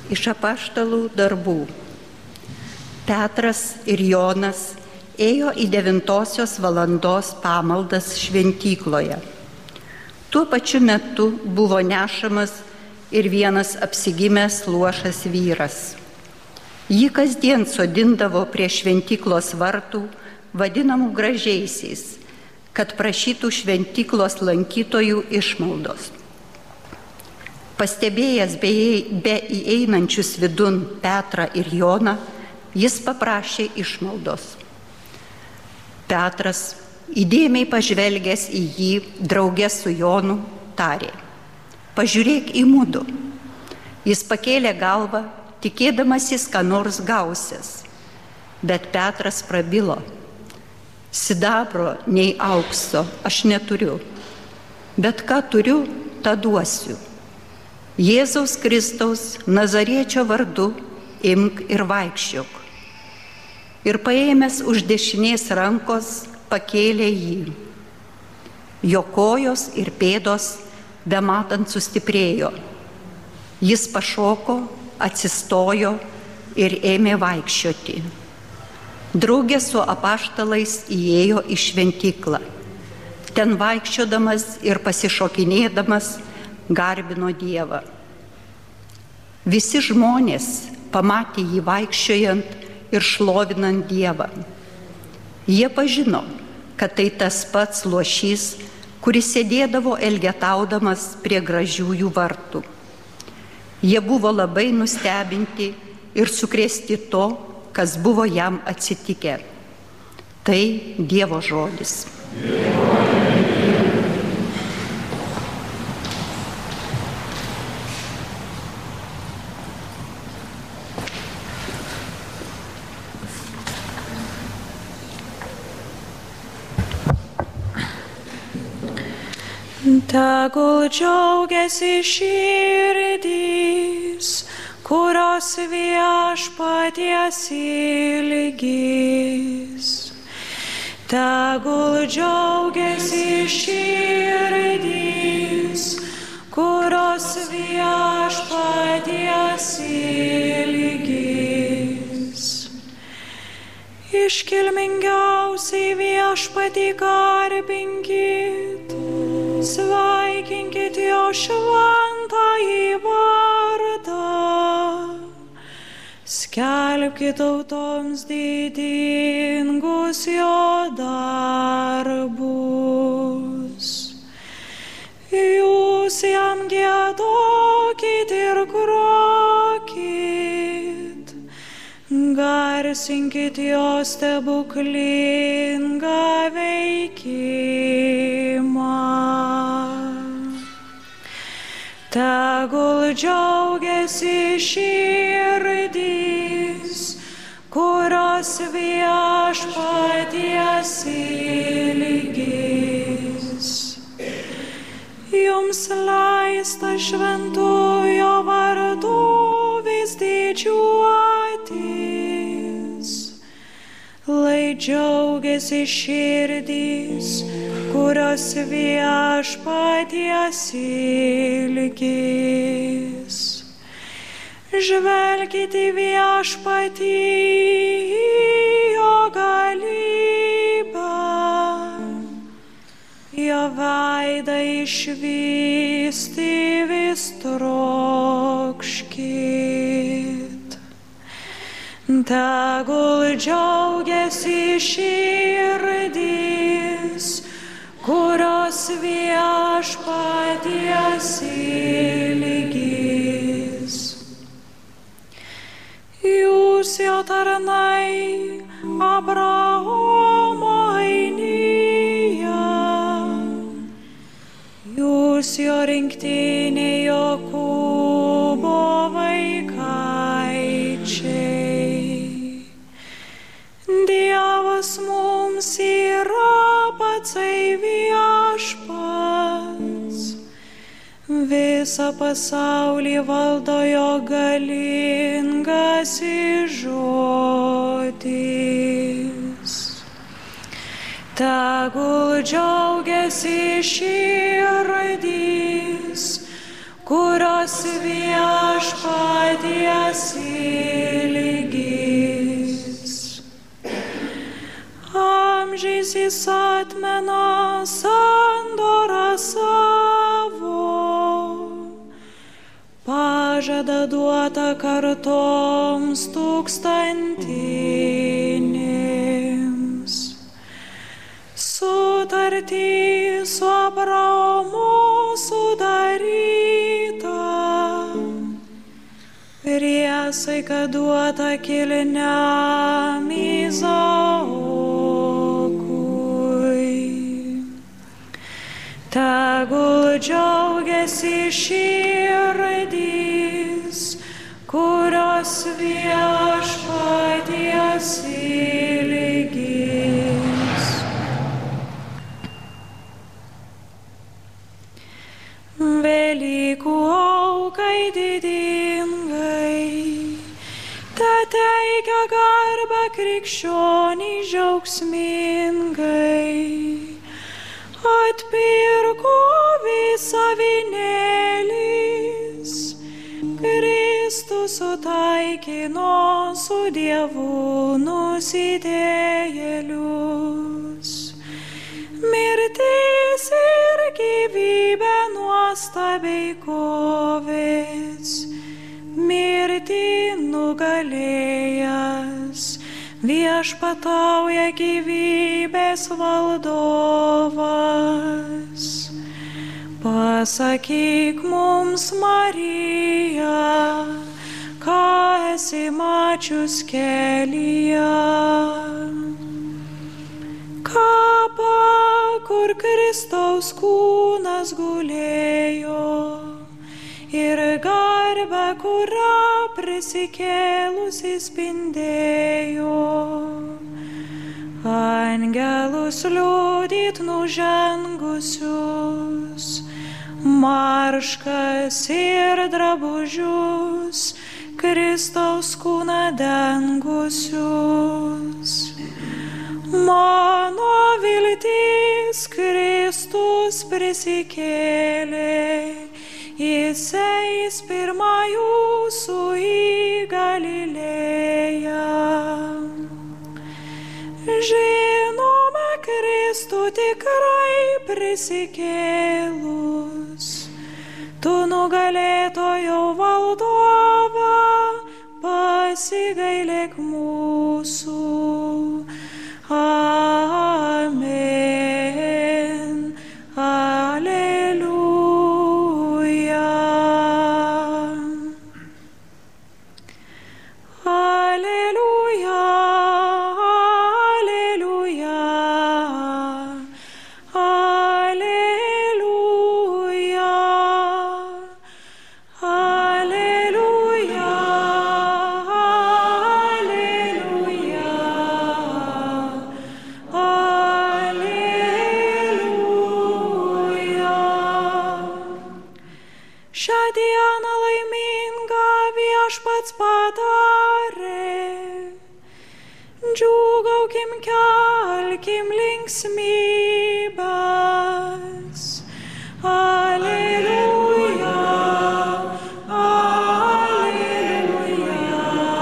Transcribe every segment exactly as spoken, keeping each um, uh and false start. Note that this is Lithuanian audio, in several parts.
Iš apaštalų darbų. Petras ir Jonas ėjo į devintosios valandos pamaldas šventykloje. Tuo pačiu metu buvo nešamas ir vienas apsigimęs luošas vyras. Jį kasdien sodindavo prie šventyklos vartų, vadinamų gražiaisiais, kad prašytų šventyklos lankytojų išmaldos. Pastebėjęs be įeinančius vidun Petrą ir Joną, jis paprašė išmaldos. Petras, įdėmiai pažvelgęs į jį, drauge su Jonu, tarė: pažiūrėk į mudu. Jis pakėlė galvą, tikėdamasis, ką nors gausias. Bet Petras prabilo: sidabro nei aukso aš neturiu, bet ką turiu, tą duosiu. Jėzaus Kristaus Nazariečio vardu imk ir vaikščiok. Ir paėmęs už dešinės rankos pakėlė jį. Jo kojos ir pėdos bematant sustiprėjo. Jis pašoko, atsistojo ir ėmė vaikščioti. Draugė su apaštalais įėjo į šventyklą. Ten vaikščiodamas ir pasišokinėdamas garbino Dievą. Visi žmonės pamatė jį vaikščiojant ir šlovinant Dievą. Jie pažino, kad tai tas pats luošys, kuris sėdėdavo elgetaudamas prie gražiųjų vartų. Jie buvo labai nustebinti ir sukrėsti to, kas buvo jam atsitikę. Tai Dievo žodis. Tegul džiaugiasi širdys, kurios viešpaties ilgis. Tegul džiaugiasi širdys, kurios viešpaties ilgis. Iškilmingiausiai viešpatį garbinkit, sveikinkit jo šventąjį vardą, skelbkit tautoms didingus jo darbus. Jūs jam giedokit ir grokit, garsinkit jo stebuklingą veikimą. Tegul džiaugiasi širdys, kurios viešpaties ilgis. Jums leista šventojo vardu vis didžiuotis. Lai džiaugiasi širdys, kurios viešpaties ilgis. Žvelkite į viešpatį, jo galybę, jo veidą išvysti vis trokškit. Tegul džiaugiasi širdys, kurios viešpaties ilgis. Jūs jo tarnai Abraomo ainija, jūs jo rinktinė Jokūbo vaikaičiai. Dievas mums yra patsai viešpats, visą pasaulį valdo jo galingasis žodis. Tegul džiaugiasi širdys, kurios viešpaties ilgis. Amžiais jis atmena sandorą savo, pažada duota kartoms tūkstantinėms. Sutartį su Abraomu sudaryta, priesaika duota kilniam Izaokui. Tegul džiaugiasi širdys, kurios viešpaties ilgis. Velykų aukai didingai, te teikia garbę krikščionį džiaugsmingai. Atpirko visą avinėlis, Kristus sutaikino su Dievu nusidėjėlius. Mirtis ir gyvybė nuostabiai kovės, mirtį nugalėjęs viešpatauja gyvybės valdovas. Pasakyk mums, Marija, ką esi mačius kelyje. Kapą, kur Kristaus kūnas gulėjo, ir garbę, kurią prisikėlusi spindėjo. Angelus liudyt nužengusius, marškas ir drabužius, Kristaus kūną dengusius. Mano viltis Kristus prisikėlė, Jis eis pirma jūsų į Galilėją. Žinome Kristų tikrai prisikėlus, tu nugalėtojo valdove, pasigailėk mūsų. Amen. Alleluja. Alleluja. Alleluja. Alleluja. Alleluja. Šią dieną laimingą viešpats padarė, džiūgaukim, kelkim linksmybes. Alleluja, alleluja,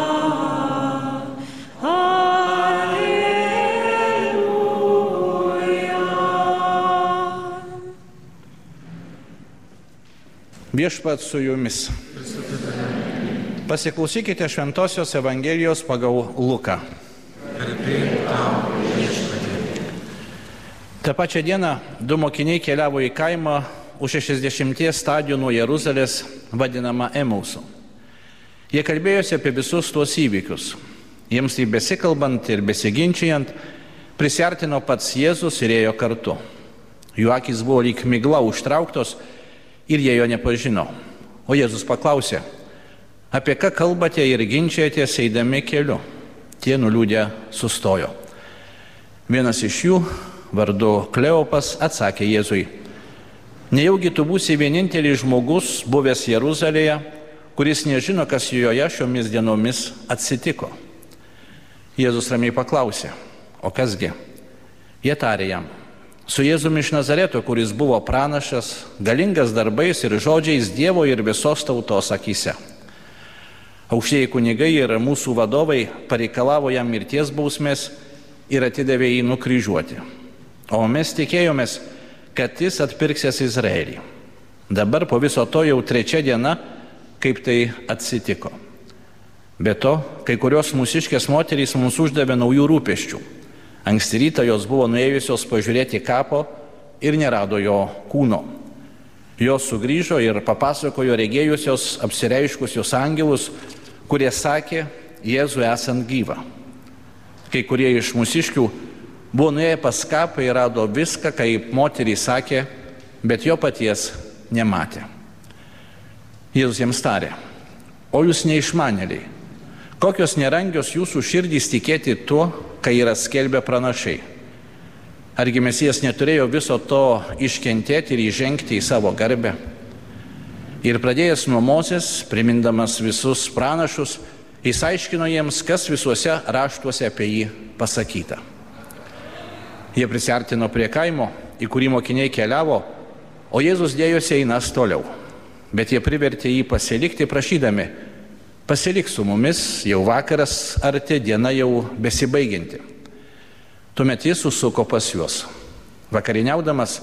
alleluja. Viešpats su jumis. Pasiklausykite Šventosios Evangelijos pagal Luką. Ta pačia diena du mokiniai keliavo į kaimą už šešiasdešimties stadijų nuo Jeruzalės, vadinamą Emausu. Jie kalbėjosi apie visus tuos įvykius. Jiems tai besikalbant ir besiginčijant, prisiartino pats Jėzus ir ėjo kartu. Jų akys buvo lyg migla užtrauktos ir jie jo nepažino. O Jėzus paklausė, apie ką kalbate ir ginčijatės eidami keliu? Tie nuliūdę sustojo. Vienas iš jų, vardu Kleopas, atsakė Jėzui, nejaugi tu būsi vienintelis žmogus, buvęs Jeruzalėje, kuris nežino, kas joje šiomis dienomis atsitiko. Jėzus ramiai paklausė, o kasgi? Jie tarė jam, Su Jėzumi iš Nazareto, kuris buvo pranašas, galingas darbais ir žodžiais Dievo ir visos tautos akyse. Aukštieji kunigai ir mūsų vadovai pareikalavo jam mirties bausmės ir atidavė jį nukryžiuoti. O mes tikėjomės, kad jis atpirksės Izraelį. Dabar po viso to jau trečia diena, kaip tai atsitiko. Be to, kai kurios mūsiškės moterys mums uždavė naujų rūpesčių. Anksti rytą jos buvo nuėjusios pažiūrėti kapo ir nerado jo kūno. Jos sugrįžo ir papasakojo regėjusios apsireiškusios angelus, kurie sakė Jėzų esant gyvą. Kai kurie iš mūsiškių buvo nuėję pas kapą ir rado viską, kaip moterys sakė, bet jo paties nematė. Jėzus jiems tarė: o jūs neišmanėliai, kokios nerangios jūsų širdys tikėti tuo, kai yra skelbę pranašai. Argi Mesijas neturėjo viso to iškentėti ir įžengti į savo garbę? Ir pradėjęs nuo Mozės, primindamas visus pranašus, jis aiškino jiems, kas visuose raštuose apie jį pasakyta. Jie prisiartino prie kaimo, į kurį mokiniai keliavo, o Jėzus dėjosi einas toliau. Bet jie privertė jį pasilikti, prašydami: pasilik su mumis, jau vakaras arti, diena jau besibaigianti. Tuomet jis susuko pas juos. Vakarieniaudamas,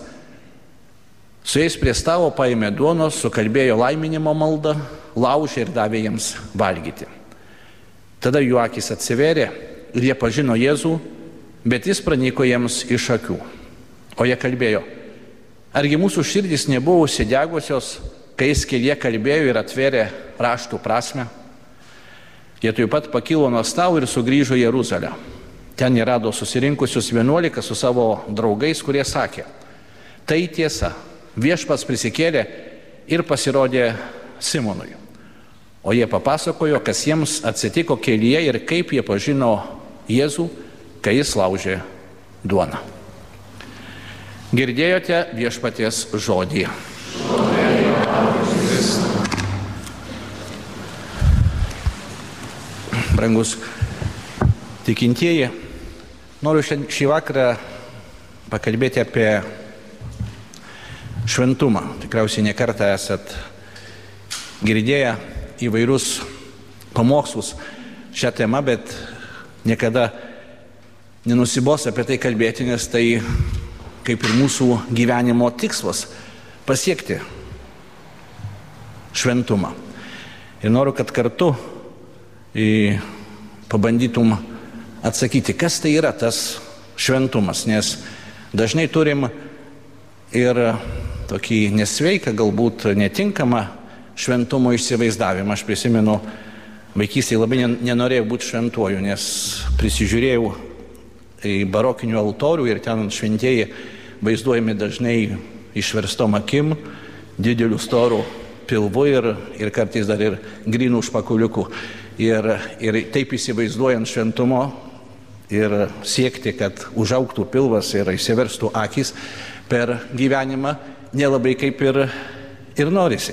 su jais prie stalo paėmė duonos, sukalbėjo laiminimo maldą, laužė ir davė jiems valgyti. Tada jų akys atsivėrė ir jie pažino Jėzų, bet jis pranyko jiems iš akių. O jie kalbėjo: argi mūsų širdys nebuvo užsidegusios, kai jis kelyje kalbėjo ir atvėrė raštų prasmę? Jie taip pat pakilo nuo stalo ir sugrįžo į Jeruzalę. Ten jie rado susirinkusius vienuolika su savo draugais, kurie sakė: tai tiesa, Viešpats prisikėlė ir pasirodė Simonui. O jie papasakojo, kas jiems atsitiko kelyje ir kaip jie pažino Jėzų, kai jis laužė duoną. Girdėjote Viešpaties žodį. Brangus tikintieji, noriu šį vakarą pakalbėti apie šventumą. Tikriausiai ne kartą esat girdėję įvairius pamokslus šią temą, bet niekada nenusibos apie tai kalbėti, nes tai kaip ir mūsų gyvenimo tikslas - pasiekti šventumą. Ir noriu, kad kartu į pabandytum atsakyti, kas tai yra tas šventumas, nes dažnai turim ir tokį nesveiką, galbūt netinkamą šventumo įsivaizdavimą. Aš prisimenu, vaikystėje labai nenorėjau būti šventuoju, nes prisižiūrėjau į barokinių altorių ir ten šventieji vaizduojami dažnai išverstom akim, didelių storų pilvu ir, ir kartais dar ir grynų užpakuliukų. Ir, ir taip įsivaizduojant šventumo ir siekti, kad užaugtų pilvas ir įsiverstų akys per gyvenimą, nelabai kaip ir, ir norisi.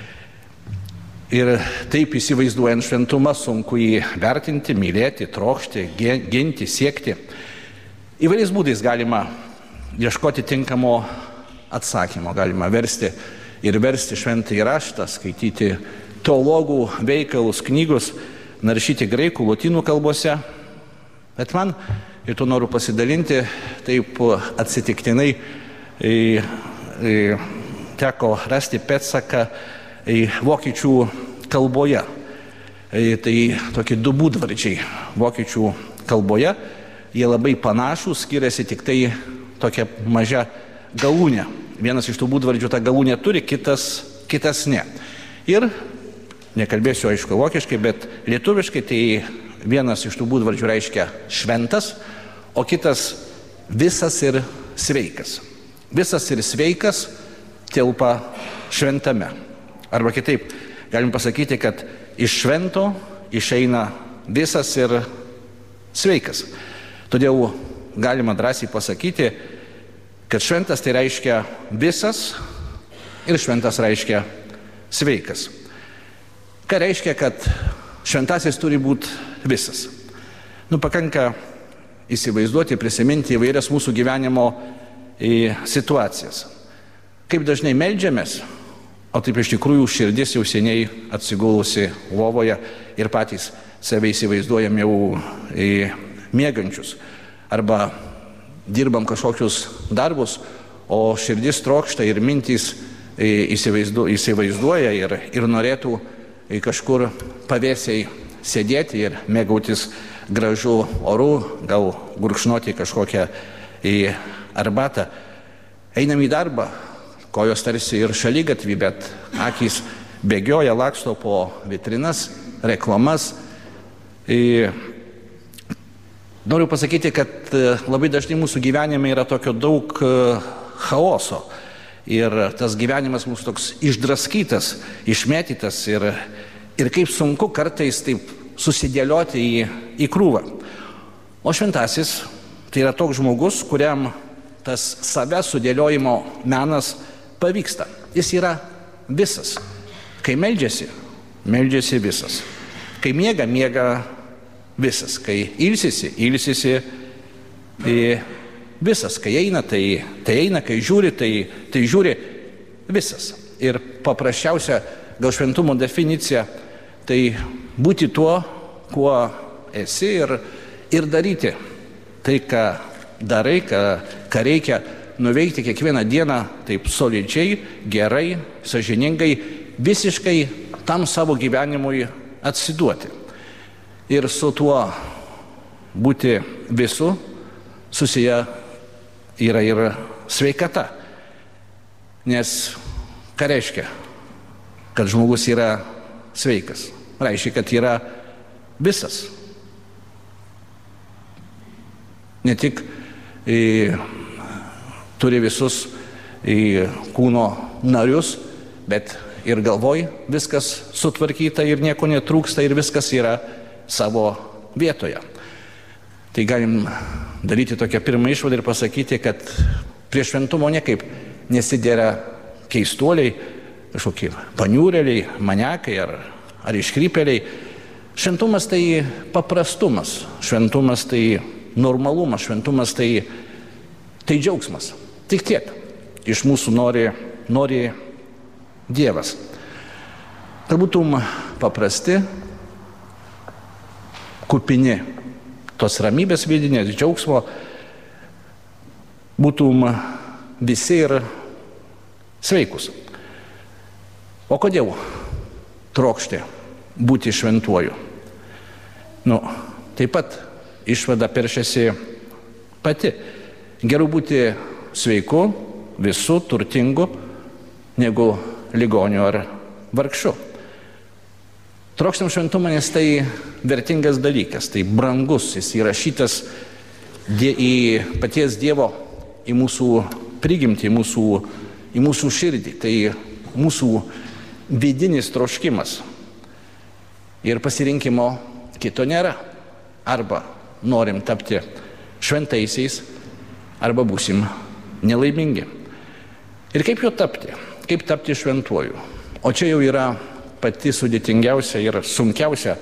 Ir taip įsivaizduojant šventumą sunku jį vertinti, mylėti, trokšti, ginti, siekti. Įvairiais būdais galima ieškoti tinkamo atsakymo, galima versti ir versti šventąjį raštą, skaityti teologų veikalus, knygus, naršyti graikų, lotynų kalbose. Bet man, ir tu noriu pasidalinti, taip atsitiktinai į, į, teko rasti pėdsaką į vokiečių kalboje. Į, tai tokie du būdvardžiai vokiečių kalboje, jie labai panašūs, skiriasi tik tai tokia maža galūnė. Vienas iš tų būdvardžių tą galūnę turi, kitas, kitas ne. Ir nekalbėsiu aišku vokiškai, bet lietuviškai tai vienas iš tų būdvardžių reiškia šventas, o kitas visas ir sveikas. Visas ir sveikas telpa šventame. Arba kitaip, galim pasakyti, kad iš švento išeina visas ir sveikas. Todėl galima drąsiai pasakyti, kad šventas tai reiškia visas ir šventas reiškia sveikas. Ką reiškia, kad šventasis turi būti visas? Nu, pakanka įsivaizduoti, prisiminti įvairias mūsų gyvenimo į situacijas. Kaip dažnai meldžiamės, o taip iš tikrųjų širdis jau seniai atsigulusi lovoje ir patys save įsivaizduojam jau miegančius. Arba dirbam kažkokius darbus, o širdis trokšta ir mintys įsivaizdu, įsivaizduoja ir, ir norėtų kažkur pavėsiai sėdėti ir mėgautis gražų orų, gal gurkšnoti kažkokią į arbatą. Einam į darbą, kojos tarsi ir šaligatvį, bet akys bėgioja, laksto po vitrinas, reklamas. I, noriu pasakyti, kad labai dažnai mūsų gyvenime yra tokio daug chaoso. Ir tas gyvenimas mūsų toks išdraskytas, išmėtytas ir, ir kaip sunku kartais taip susidėlioti į, į krūvą. O šventasis tai yra toks žmogus, kuriam tas savęs sudėliojimo menas pavyksta. Jis yra visas. Kai meldžiasi, meldžiasi visas. Kai miega, miega visas. Kai ilsisi, ilsisi visas. Kai eina, tai, tai eina. Kai žiūri, tai, tai žiūri visas. Ir paprasčiausia gal šventumo definicija tai būti tuo, kuo esi ir, ir daryti tai, ką darai, ką, ką reikia nuveikti kiekvieną dieną taip solidžiai, gerai, sąžiningai, visiškai tam savo gyvenimui atsiduoti. Ir su tuo būti visu susiję yra ir sveikata. Nes ką reiškia, kad žmogus yra sveikas? Reiškia, kad yra visas. Ne tik į, turi visus į, kūno narius, bet ir galvoj viskas sutvarkyta ir nieko netrūksta ir viskas yra savo vietoje. Tai galim daryti tokią pirmą išvadą ir pasakyti, kad prie šventumo niekaip nesidėra keistuoliai, kažkokie paniūrėliai, maniakai ar, ar iškrypėliai. Šventumas tai paprastumas, šventumas tai normalumas, šventumas tai, tai džiaugsmas. Tik tiek iš mūsų nori, nori Dievas. Kad būtum paprasti, kupini tos ramybės vidinės, džiaugsmo, būtum visi ir sveikus. O kodėl trokšti būti šventuoju? Nu, taip pat išvada peršiasi pati. Geriau būti sveiku, visu, turtingu, negu ligoniu ar vargšu. Trokštam šventumą, nes tai vertingas dalykas, tai brangus, jis įrašytas į paties Dievo, į mūsų prigimtį, į mūsų, į mūsų širdį. Tai mūsų vidinis troškimas. Ir pasirinkimo kito nėra. Arba norim tapti šventaisiais, arba būsim nelaimingi. Ir kaip jo tapti? Kaip tapti šventuoju? O čia jau yra pati sudėtingiausia ir sunkiausia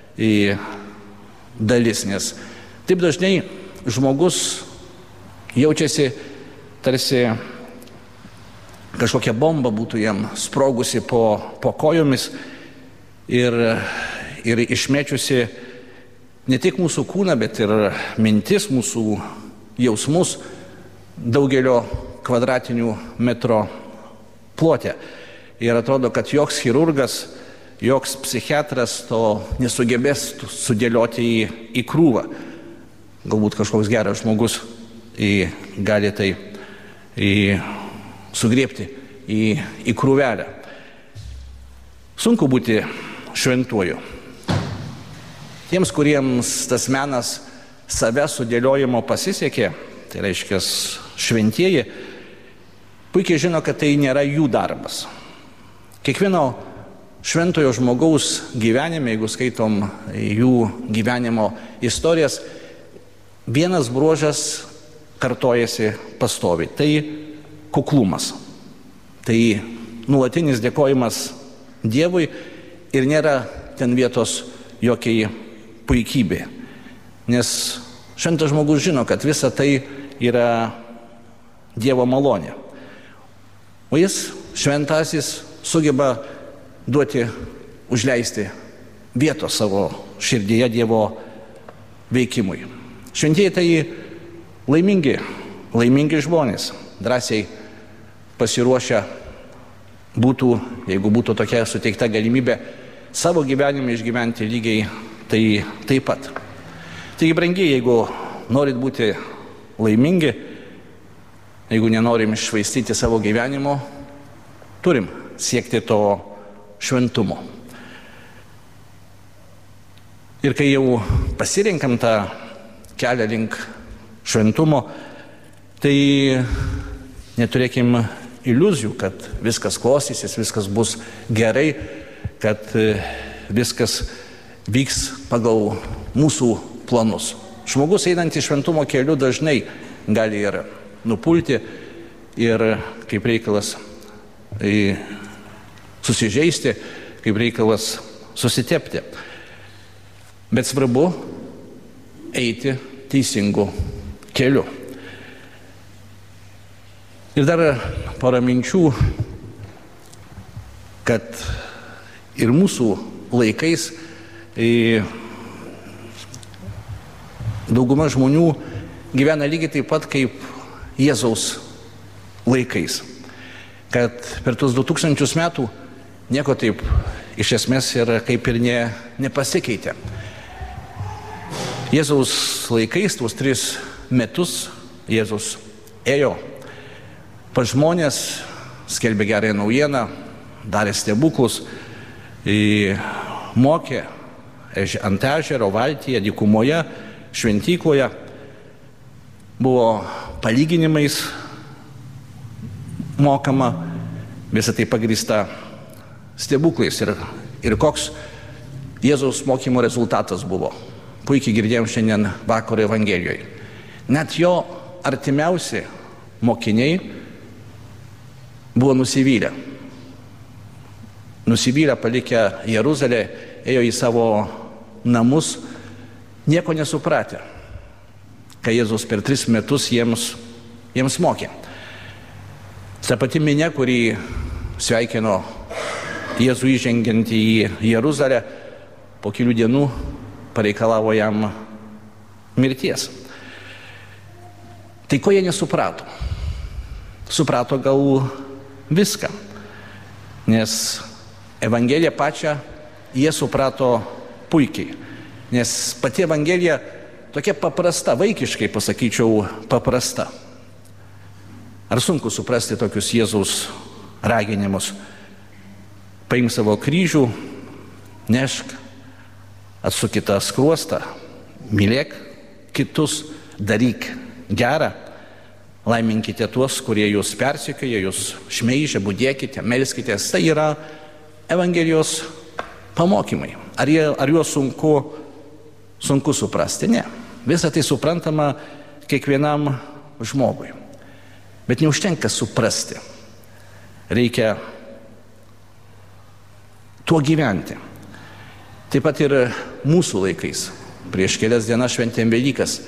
dalis, nes taip dažnai žmogus jaučiasi tarsi kažkokia bomba būtų jam sprogusi po, po kojomis ir, ir išmečiusi ne tik mūsų kūną, bet ir mintis, mūsų jausmus daugelio kvadratinių metro plote. Ir atrodo, kad joks chirurgas, joks psichiatras to nesugebės sudėlioti į, į krūvą. Galbūt kažkoks geras žmogus į, gali tai į, sugriebti į, į krūvelę. Sunku būti šventuoju. Tiems, kuriems tas menas savęs sudėliojimo pasisekė, tai reiškia šventieji, puikiai žino, kad tai nėra jų darbas. Kiekvieno šventojo žmogaus gyvenime, jeigu skaitom jų gyvenimo istorijas, vienas bruožas kartojasi pastoviai. Tai kuklumas. Tai nuolatinis dėkojimas Dievui ir nėra ten vietos jokiai puikybė. Nes šventas žmogus žino, kad visa tai yra Dievo malonė. O jis, šventasis, sugeba duoti, užleisti vietos savo širdyje Dievo veikimui. Šventieji tai laimingi, laimingi žmonės, drąsiai pasiruošę būtų, jeigu būtų tokia suteikta galimybė, savo gyvenimą išgyventi lygiai tai taip pat. Taigi, brangiai, jeigu norit būti laimingi, jeigu nenorim iššvaistyti savo gyvenimo, turim siekti to šventumo. Ir kai jau pasirinkam tą kelią link šventumo, tai neturėkim iliuzijų, kad viskas klostysis, viskas bus gerai, kad viskas vyks pagal mūsų planus. Žmogus einantį šventumo keliu dažnai gali ir nupulti ir kaip reikalas susižeisti, kaip reikalas susitepti. Bet svarbu eiti teisingu keliu. Ir dar porą minčių, kad ir mūsų laikais dauguma žmonių gyvena lygiai taip pat kaip Jėzaus laikais. Kad per tuos du tūkstančius metų nieko taip iš esmės ir kaip ir ne, nepasikeitė. Jėzaus laikais, tuos tris metus, Jėzus ėjo pas žmonės, skelbė gerąją naujieną, darė stebuklus, mokė ant ežero, valtyje, dykumoje, šventykloje, buvo palyginimais mokama, visą tai pagrįsta stebuklais. Ir, ir koks Jėzaus mokymo rezultatas buvo. Puikiai girdėjom šiandien vakaro Evangelijoje. Net jo artimiausi mokiniai buvo nusivylę. Nusivylę, palikę Jeruzalę, ėjo į savo namus, nieko nesupratę, kai Jėzus per tris metus jiems, jiems mokė. Ta pati minia, kurį sveikino Jėzų įžengiant į Jeruzalę, po kelių dienų pareikalavo jam mirties. Tai ko jie nesuprato? Suprato gal viską, nes Evangeliją pačią jie suprato puikiai, nes pati Evangelija tokia paprasta, vaikiškai pasakyčiau paprasta. Ar sunku suprasti tokius Jėzaus raginimus? Paimk savo kryžių, nešk, atsuk kitą skruostą, mylėk kitus, daryk gerą, laiminkite tuos, kurie jūs persekioja, jūs šmeižia, budėkite, melskitės. Tai yra Evangelijos pamokymai. Ar, jie, ar juos sunku, sunku suprasti? Ne. Visą tai suprantama kiekvienam žmogui. Bet neužtenka suprasti. Reikia tuo gyventi. Taip pat ir mūsų laikais. Prieš kelias dienas šventėm Velykas.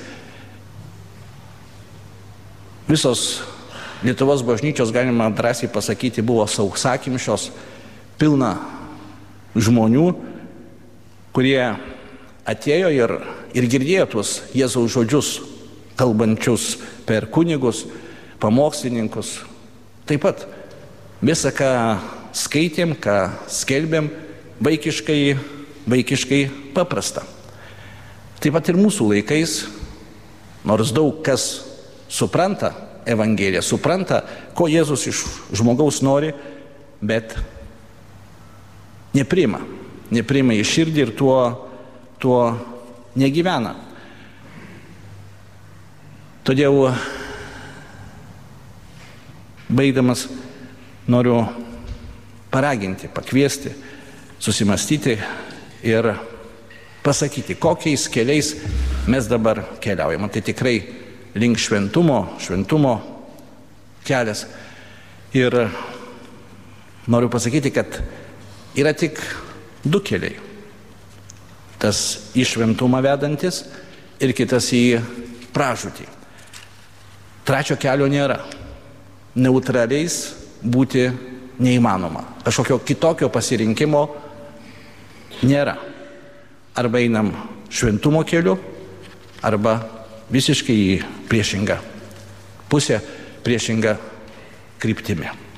Visos Lietuvos bažnyčios, galima drąsiai pasakyti, buvo sausakimšos, pilna žmonių, kurie atėjo ir, ir girdėjo tuos Jėzaus žodžius, kalbančius per kunigus, pamokslininkus. Taip pat visą, ką skaitėm, ką skelbėm, vaikiškai, vaikiškai paprasta. Taip pat ir mūsų laikais, nors daug kas supranta Evangeliją, supranta, ko Jėzus iš žmogaus nori, bet nepriima. Nepriima į širdį ir tuo, tuo negyvena. Todėl, baigdamas, noriu paraginti, pakviesti, susimastyti ir pasakyti, kokiais keliais mes dabar keliaujame. Tai tikrai link šventumo, šventumo kelias. Ir noriu pasakyti, kad yra tik du keliai. Tas į šventumą vedantis ir kitas į pražūtį. Trečio kelio nėra. neutraliais būti neįmanoma. Kažkokio kitokio pasirinkimo nėra. Arba einam šventumo keliu, arba visiškai į priešingą pusę, priešingą kryptimį.